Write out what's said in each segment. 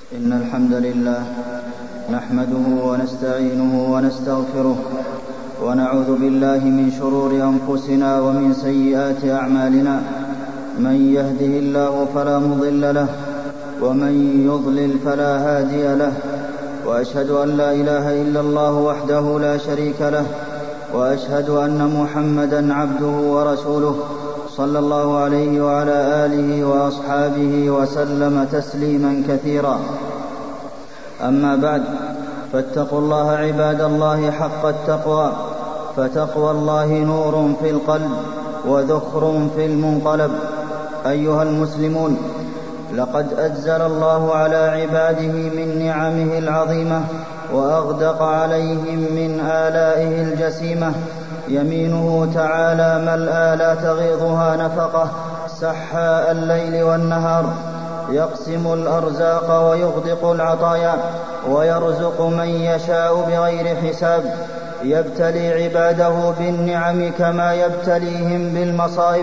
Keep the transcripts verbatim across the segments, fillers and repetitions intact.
إن الحمد لله نحمده ونستعينه ونستغفره ونعوذ بالله من شرور أنفسنا ومن سيئات أعمالنا. من يهده الله فلا مضل له ومن يضلل فلا هادي له، وأشهد أن لا إله إلا الله وحده لا شريك له، وأشهد أن محمدا عبده ورسوله صلى الله عليه وعلى آله وأصحابه وسلم تسليما كثيرا. أما بعد، فاتقوا الله عباد الله حق التقوى، فتقوى الله نور في القلب وذخر في المنقلب. أيها المسلمون، لقد أجزل الله على عباده من نعمه العظيمة وأغدق عليهم من آلائه الجسيمة. يمينه تعالى ملأى لا تغيضها نفقة، سحاء الليل والنهار، يقسم الأرزاق ويغدق العطايا، ويرزق من يشاء بغير حساب. يبتلي عباده بالنعم كما يبتليهم بالمصائب.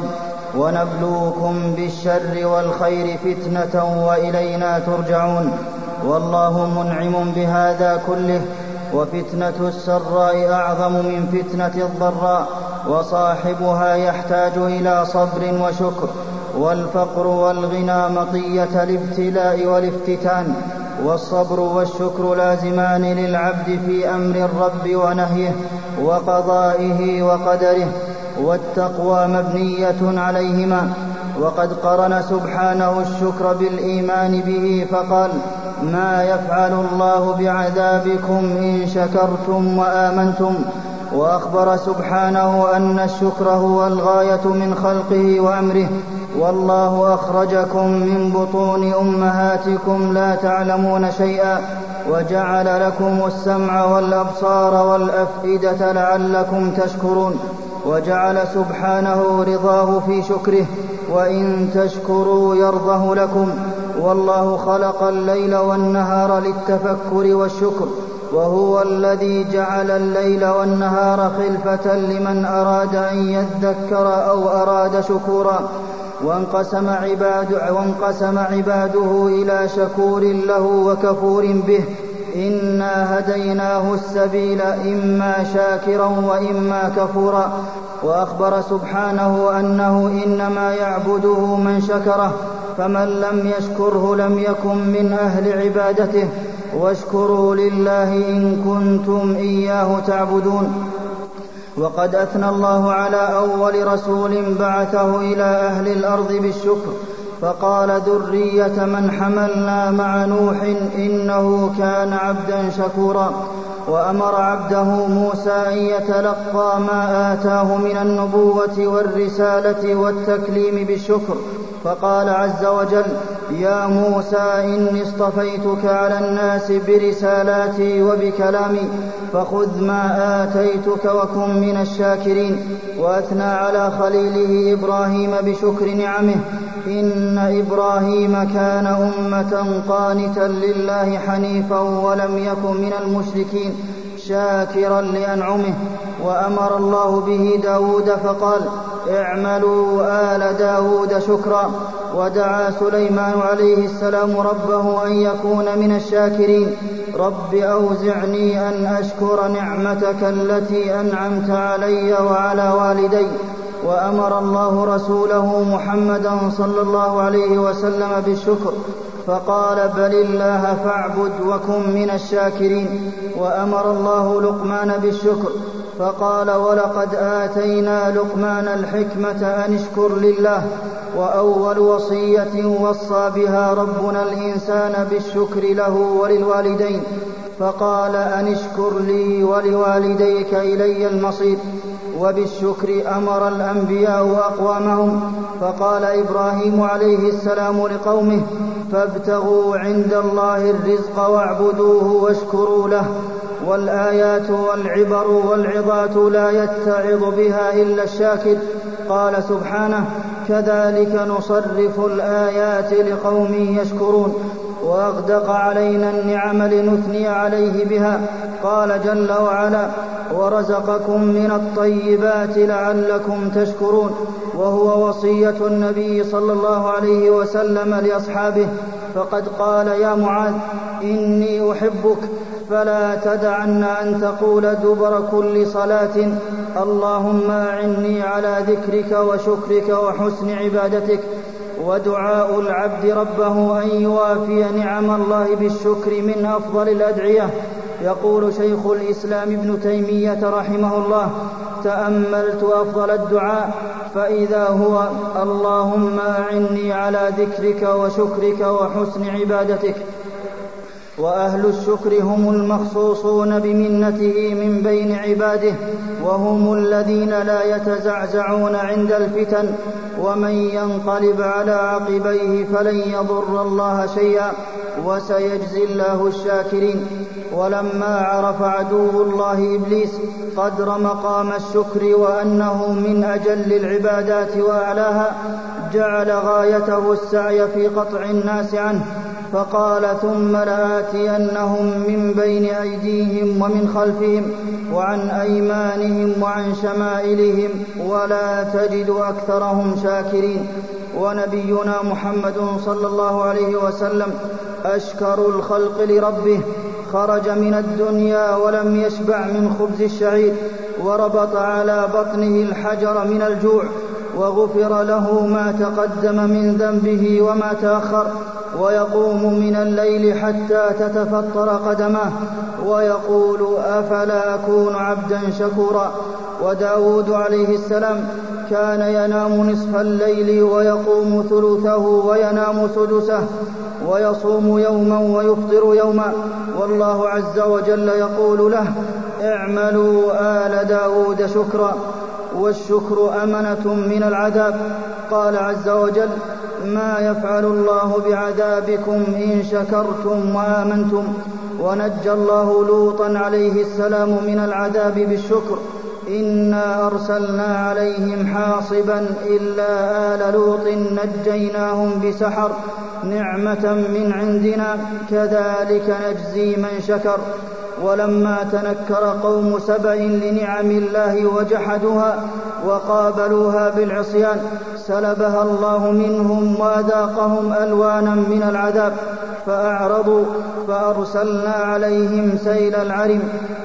ونبلوكم بالشر والخير فتنة وإلينا ترجعون. والله منعم بهذا كله، وفتنة السراء أعظم من فتنة الضراء، وصاحبها يحتاج إلى صبر وشكر. والفقر والغنى مطية الابتلاء والافتتان، والصبر والشكر لازمان للعبد في أمر الرب ونهيه وقضائه وقدره، والتقوى مبنية عليهما. وقد قرن سبحانه الشكر بالإيمان به فقال: ما يفعل الله بعذابكم إن شكرتم وآمنتم. وأخبر سبحانه أن الشكر هو الغاية من خلقه وأمره. والله أخرجكم من بطون أمهاتكم لا تعلمون شيئا، وجعل لكم السمع والأبصار والأفئدة لعلكم تشكرون. وجعل سبحانه رضاه في شكره: وإن تشكروا يرضه لكم. والله خلق الليل والنهار للتفكر والشكر، وهو الذي جعل الليل والنهار خلفة لمن أراد أن يذكر أو أراد شكورا. وانقسم, عباد وانقسم عباده إلى شكور له وكفور به. إنا هديناه السبيل إما شاكرا وإما كفورا. وأخبر سبحانه أنه إنما يعبده من شكره، فمن لم يشكره لم يكن من أهل عبادته. واشكروا لله إن كنتم إياه تعبدون. وقد أثنى الله على أول رسول بعثه إلى أهل الأرض بالشكر، فقال: ذرية من حملنا مع نوح إنه كان عبدا شكورا. وأمر عبده موسى أن يتلقى ما آتاه من النبوة والرسالة والتكليم بالشكر، فقال عز وجل: يا موسى إني اصطفيتك على الناس برسالاتي وبكلامي، فخذ ما آتيتك وكن من الشاكرين. وأثنى على خليله إبراهيم بشكر نعمه: إن إبراهيم كان أمة قانتا لله حنيفا ولم يكن من المشركين شاكرا لأنعمه. وأمر الله به داود فقال: اعملوا آل داود شكرا. ودعا سليمان عليه السلام ربه أن يكون من الشاكرين: رب أوزعني أن أشكر نعمتك التي أنعمت علي وعلى والدي. وأمر الله رسوله محمدا صلى الله عليه وسلم بالشكر، فقال: بل الله فاعبد وكن من الشاكرين. وأمر الله لقمان بالشكر، فقال: ولقد آتينا لقمان الحكمة أن اشكر لله. وأول وصية وصى بها ربنا الإنسان بالشكر له وللوالدين، فقال: أن اشكر لي ولوالديك إلي المصير. وبالشكر أمر الأنبياء وأقوامهم، فقال إبراهيم عليه السلام لقومه: فابتغوا عند الله الرزق واعبدوه واشكروا له. والآيات والعبر والعظات لا يتعظ بها إلا الشاكر. قال سبحانه: كذلك نصرف الآيات لقوم يشكرون. وأغدق علينا النعم لنثني عليه بها. قال جل وعلا: ورزقكم من الطيبات لعلكم تشكرون. وهو وصية النبي صلى الله عليه وسلم لأصحابه، فقد قال: يا معاذ إني أحبك فلا تدعن أن تقول دبر كل صلاة اللهم أعني على ذكرك وشكرك وحسن عبادتك. ودعاء العبد ربه أن يوافي نعم الله بالشكر من أفضل الأدعية. يقول شيخ الإسلام ابن تيمية رحمه الله: تأملت أفضل الدعاء فإذا هو اللهم أعني على ذكرك وشكرك وحسن عبادتك. وأهل الشكر هم المخصوصون بمنته من بين عباده، وهم الذين لا يتزعزعون عند الفتن، ومن ينقلب على عقبيه فلن يضر الله شيئا وسيجزي الله الشاكرين. ولما عرف عدو الله إبليس قدر مقام الشكر وأنه من أجل العبادات وأعلاها، جعل غايته السعي في قطع الناس عنه، فقال: ثم لآتينهم من بين أيديهم ومن خلفهم وعن أيمانهم وعن شمائلهم ولا تجد أكثرهم شاكرين. ونبينا محمد صلى الله عليه وسلم أشكر الخلق لربه، خرج من الدنيا ولم يشبع من خبز الشعير، وربط على بطنه الحجر من الجوع، وغفر له ما تقدم من ذنبه وما تأخر، ويقوم من الليل حتى تتفطر قدماه ويقول: أفلا أكون عبدا شكورا. وداود عليه السلام كان ينام نصف الليل ويقوم ثلثه وينام سدسه، ويصوم يوما ويفطر يوما، والله عز وجل يقول له: اعملوا آل داود شكرا. والشكر أمنة من العذاب. قال عز وجل: ما يفعل الله بعذابكم إن شكرتم وآمنتم. ونجى الله لوطا عليه السلام من العذاب بالشكر: إنا أرسلنا عليهم حاصبا إلا آل لوط نجيناهم بسحر نعمة من عندنا كذلك نجزي من شكر. ولما تنكر قوم سبأ لنعم الله وجحدوها وقابلوها بالعصيان سلبها الله منهم وأذاقهم ألوانا من العذاب فأعرضوا، فأرسلنا عليهم سيل العرم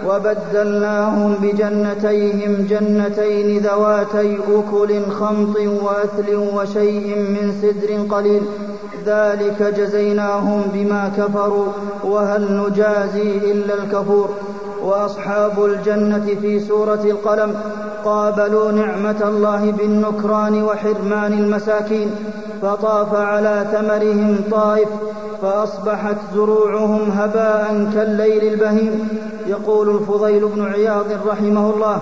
وبدلناهم بجنتيهم جنتين ذواتي أكل خمط وأثل وشيء من سدر قليل، ذلك جزيناهم بما كفروا وهل نجازي إلا الكفور. وأصحاب الجنة في سورة القلم قابلوا نعمة الله بالنكران وحرمان المساكين، فطاف على ثمرهم طائف فأصبحت زروعهم هباء كالليل البهيم. يقول الفضيل بن عياض رحمه الله: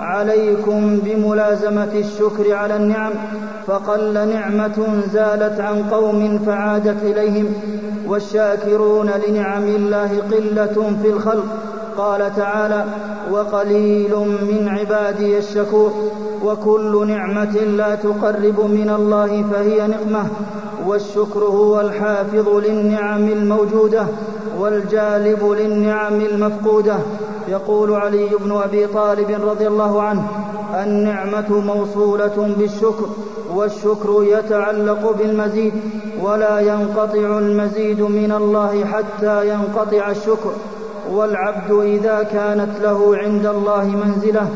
عليكم بملازمة الشكر على النعم، فقل نعمة زالت عن قوم فعادت إليهم، والشاكرون لنعم الله قلة في الخلق. قال تعالى: وقليل من عبادي الشكور. وكل نعمة لا تقرب من الله فهي نقمة، والشكر هو الحافظ للنعم الموجودة والجالب للنعم المفقودة. يقول علي بن أبي طالب رضي الله عنه: النعمة موصولة بالشكر، والشكر يتعلق بالمزيد، ولا ينقطع المزيد من الله حتى ينقطع الشكر. والعبد إذا كانت له عند الله منزلة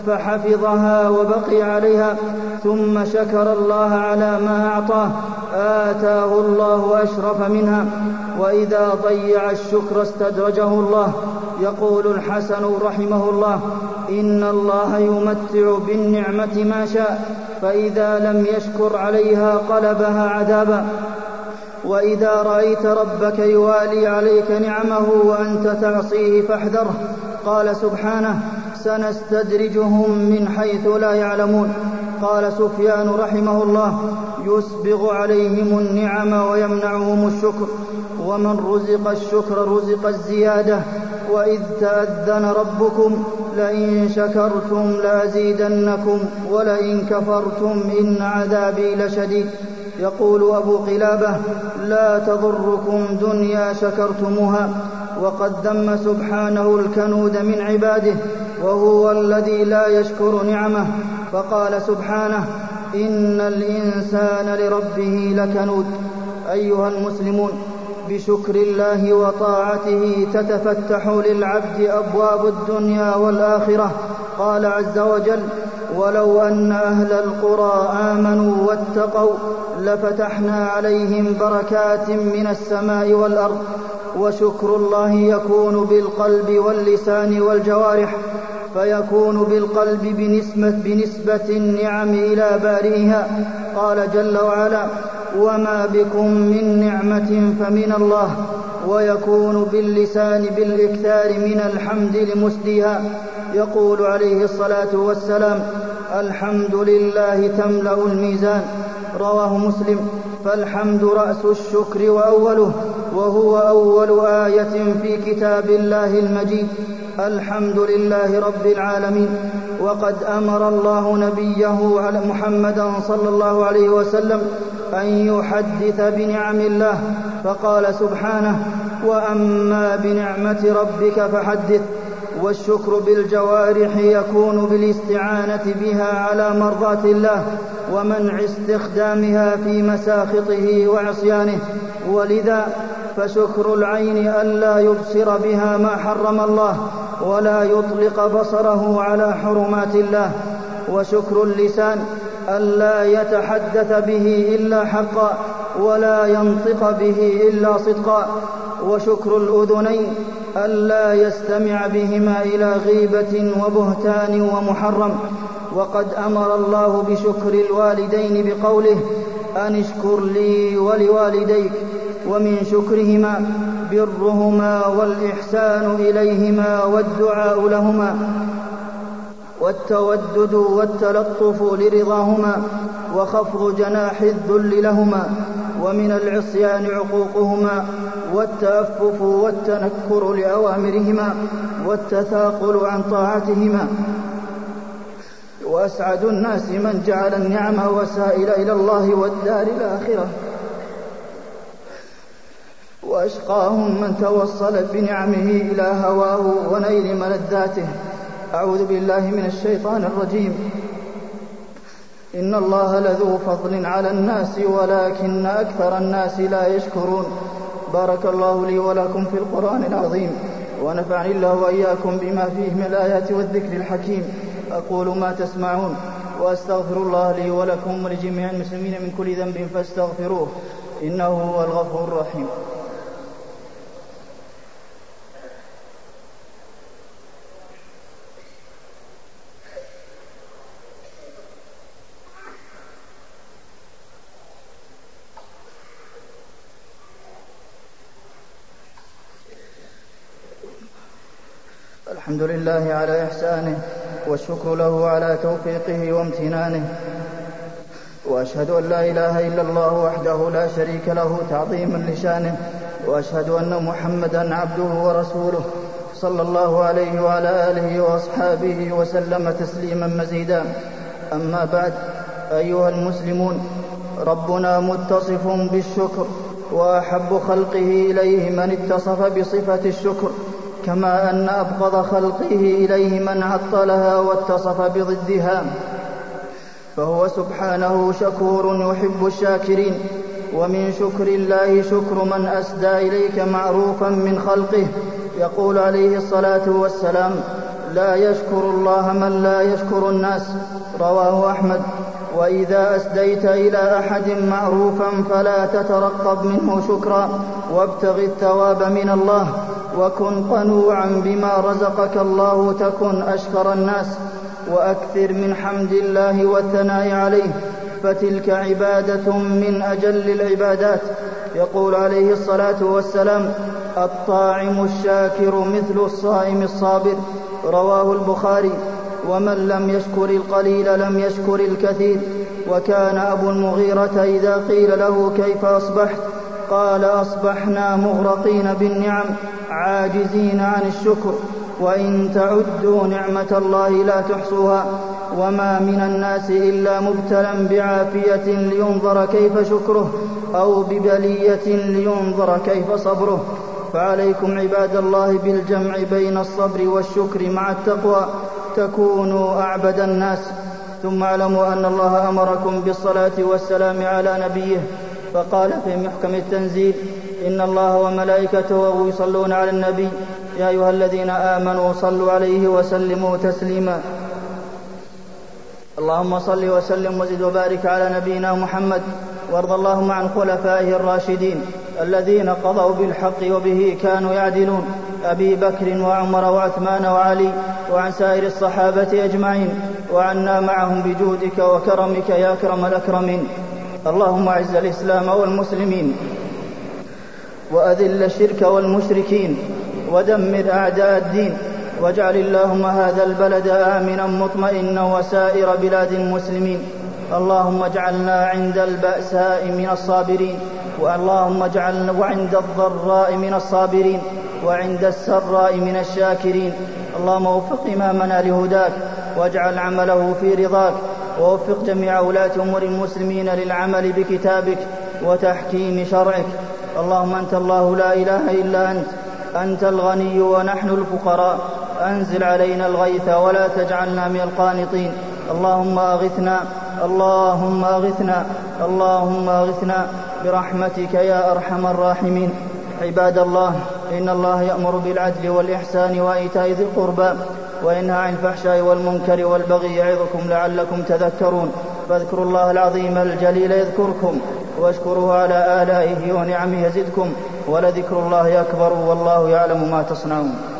فحفظها وبقي عليها ثم شكر الله على ما أعطاه آتاه الله أشرف منها، وإذا ضيع الشكر استدرجه الله. يقول الحسن رحمه الله: إن الله يمتع بالنعمة ما شاء، فإذا لم يشكر عليها قلبها عذابا. وإذا رأيت ربك يوالي عليك نعمه وأنت تعصيه فاحذره. قال سبحانه: سنستدرجهم من حيث لا يعلمون. قال سفيان رحمه الله: يسبغ عليهم النعم ويمنعهم الشكر، ومن رزق الشكر رزق الزيادة. وإذ تأذن ربكم لئن شكرتم لأزيدنكم ولئن كفرتم إن عذابي لشديد. يقول أبو قلابة: لا تضركم دنيا شكرتموها. وقد ذم سبحانه الكنود من عباده، وهو الذي لا يشكر نعمه، فقال سبحانه: إن الإنسان لربه لكنود. أيها المسلمون، بشكر الله وطاعته تتفتح للعبد أبواب الدنيا والآخرة. قال عز وجل: ولو أن أهل القرى آمنوا واتقوا لفتحنا عليهم بركات من السماء والأرض. وشكر الله يكون بالقلب واللسان والجوارح، فيكون بالقلب بنسبة, بنسبة النعم إلى بارئها. قال جل وعلا: وما بكم من نعمة فمن الله. ويكون باللسان بالإكثار من الحمد لمسديها. يقول عليه الصلاة والسلام: الحمد لله تملأ الميزان. رواه مسلم. فالحمد رأس الشكر وأوله، وهو أول آية في كتاب الله المجيد. الحمد لله رب العالمين. وقد أمر الله نبيه محمدا صلى الله عليه وسلم أن يحدث بنعم الله، فقال سبحانه: وأما بنعمة ربك فحدث. والشكر بالجوارح يكون بالاستعانة بها على مرضاة الله ومنع استخدامها في مساخطه وعصيانه. ولذا فشكر العين ألا يبصر بها ما حرم الله ولا يطلق بصره على حرمات الله. وشكر اللسان ألا يتحدث به إلا حقا ولا ينطق به إلا صدقا. وشكر الأذنين ألا يستمع بهما إلى غيبة وبهتان ومحرم. وقد أمر الله بشكر الوالدين بقوله: أن اشكر لي ولوالديك. ومن شكرهما برهما والإحسان إليهما والدعاء لهما والتودد والتلطف لرضاهما وخفض جناح الذل لهما. ومن العصيان عقوقهما والتأفف والتنكر لأوامرهما والتثاقل عن طاعتهما. وأسعد الناس من جعل النعم وسائل إلى الله والدار الآخرة، وأشقاهم من توصل بنعمه إلى هواه ونيل ملذاته. أعوذ بالله من الشيطان الرجيم. إن الله لذو فضل على الناس ولكن أكثر الناس لا يشكرون. بارك الله لي ولكم في القرآن العظيم، ونفعني الله وإياكم بما فيه من الآيات والذكر الحكيم. أقول ما تسمعون، وأستغفر الله لي ولكم ولجميع المسلمين من كل ذنب فاستغفروه، إنه هو الغفور الرحيم. الحمد لله على إحسانه، والشكر له على توفيقه وامتنانه. وأشهد أن لا إله إلا الله وحده لا شريك له تعظيما لشانه، وأشهد أن محمدا عبده ورسوله صلى الله عليه وعلى آله وأصحابه وسلم تسليما مزيدا. أما بعد، أيها المسلمون، ربنا متصف بالشكر، وأحب خلقه إليه من اتصف بصفة الشكر، كما أن أبغض خلقه إليه من عطلها واتصف بضدها. فهو سبحانه شكور يحب الشاكرين. ومن شكر الله شكر من أسدى إليك معروفا من خلقه. يقول عليه الصلاة والسلام: لا يشكر الله من لا يشكر الناس. رواه أحمد. وإذا أسديت إلى أحد معروفا فلا تترقب منه شكرا، وابتغ الثواب من الله، وكن قنوعا بما رزقك الله تكن أشكر الناس. وأكثر من حمد الله والثناء عليه، فتلك عبادة من أجل العبادات. يقول عليه الصلاة والسلام: الطاعم الشاكر مثل الصائم الصابر. رواه البخاري. ومن لم يشكر القليل لم يشكر الكثير. وكان أبو المغيرة إذا قيل له: كيف أصبحت؟ قال: أصبحنا مغرقين بالنعم عاجزين عن الشكر، وإن تعدوا نعمة الله لا تحصوها. وما من الناس إلا مبتلى بعافية لينظر كيف شكره، أو ببلية لينظر كيف صبره. فعليكم عباد الله بالجمع بين الصبر والشكر مع التقوى، تكونوا أعبد الناس. ثم اعلموا أن الله أمركم بالصلاة والسلام على نبيه، فقال في محكم التنزيل: إن الله وملائكته يصلون على النبي يا أيها الذين آمنوا صلوا عليه وسلموا تسليما. اللهم صل وسلم وزد وبارك على نبينا محمد، وارض اللهم عن خلفائه الراشدين الذين قضوا بالحق وبه كانوا يعدلون، أبي بكر وعمر وعثمان وعلي، وعن سائر الصحابة أجمعين، وعنا معهم بجودك وكرمك يا أكرم الأكرمين. اللهم أعز الإسلام والمسلمين، وأذل الشرك والمشركين، ودمر أعداء الدين، واجعل اللهم هذا البلد آمنا مطمئنا وسائر بلاد المسلمين. اللهم اجعلنا عند البأساء من الصابرين، واللهم اجعلنا وعند الضراء من الصابرين، وعند السراء من الشاكرين. اللهم وفق إمامنا لهداك، واجعل عمله في رضاك، ووفق جميع ولاة أمور المسلمين للعمل بكتابك وتحكيم شرعك. اللهم أنت الله لا إله إلا أنت، أنت الغني ونحن الفقراء، أنزل علينا الغيث ولا تجعلنا من القانطين. اللهم أغثنا اللهم أغثنا اللهم أغثنا برحمتك يا أرحم الراحمين. عباد الله، إن الله يأمر بالعدل والإحسان وإيتاء ذي القربى، وينهى عن الفحشاء والمنكر والبغي يعظكم لعلكم تذكرون. فاذكروا الله العظيم الجليل يذكركم، واشكروه على آلائه ونعمه يزدكم، ولذكر الله أكبر، والله يعلم ما تصنعون.